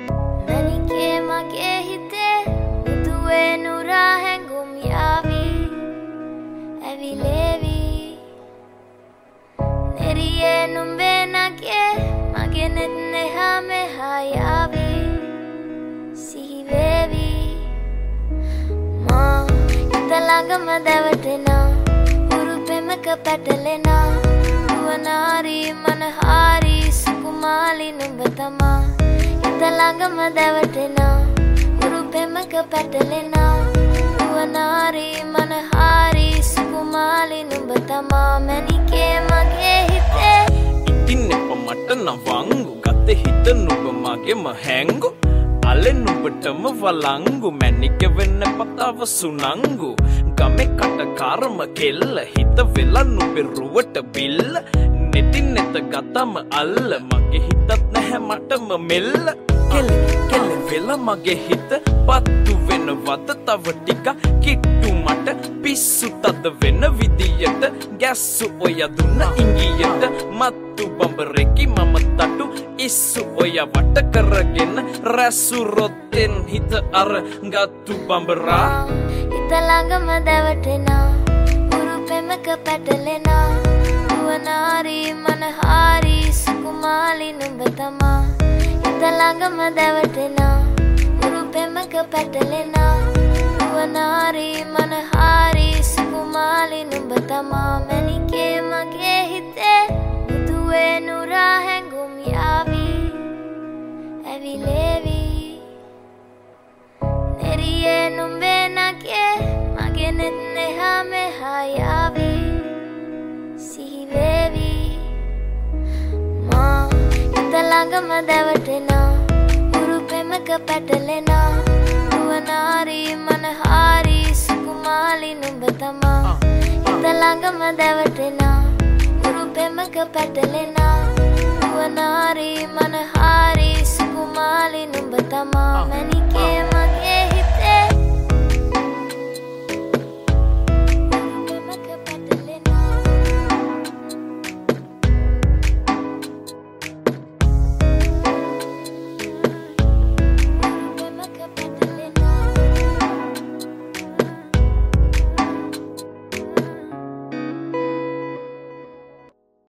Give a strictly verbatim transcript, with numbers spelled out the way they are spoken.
මැනිකේ මගේ හිතේ උතුවේ නුරා හැඟුම් යාවි ඇවිලේවි නෙරියේ නුඹේ නගේ මගේ නෙත් නෙහා මෙහා යාවි සිහිවේවි මා හිත ළඟම දැවටෙනා උරු පෙමක පැටලෙනා නුවනාරි මනහාරි සුකුමාලි නුඹ තමා හිත ළඟම දැවටෙනා උරු පෙමක පැටලෙනා නුවනාරි මනහාරි සුකුමාලි නුඹ තමා මැනිකේ මගේ හිතේ ඉතින් එප මට නවංගු ගත හිත නුඹ මගේම හැංගු අලෙ නුඹටම වලංගු මැනික වෙන්න පතාව සුනංගු ගමේ කටකාරම කෙල්ල හිත වෙලා නුඹේ රුවට බිල්ල නෙතින් නෙත ගතම අල්ල මගේ හිතත් නැහැ මටම මෙල්ල කෙල කෙල වෙලා මගේ හිත පත්තු වෙනවද තව ටික කිට්ටු මට පිස්සු තද වෙන විදියට ගැස්සු ඔය දුන්න ඉංගියට මත්තු බඹරෙකි මම තටු ඉස්සු ඔය වට කරගෙන රැසු රොත්තෙන් හිත අර ගත්තු බඹරා හිත ළඟම දැවටෙනා උරු පෙමක පැටලෙනා නුවනාරි මනහාරි සුකුමාලි නුඹ තමා හිත ළඟම දැවටෙනා උරු පෙමක පැටලෙනා නුවනාරි මනහාරි සුකුමාලි නුඹ තමා මැනිකේ මගේ හිතේ උතුවේ නුරා හැඟුම් යාවි ඇවිලේවි නෙරියේ නුඹේ නගේ මගේ නෙත් නෙහා මෙහා යාවි සිහිවේවි මා හිත ළඟම දැවටෙනා උරු පෙමක පැටලෙනා නුවනාරි මනහාරි සුකුමාලි නුඹ තමා හිත ළඟම දැවටෙනා උරු පෙමක පැටලෙනා නුවනාරි මනහාරි සුකුමාලි නුඹ තමා මැනිකේ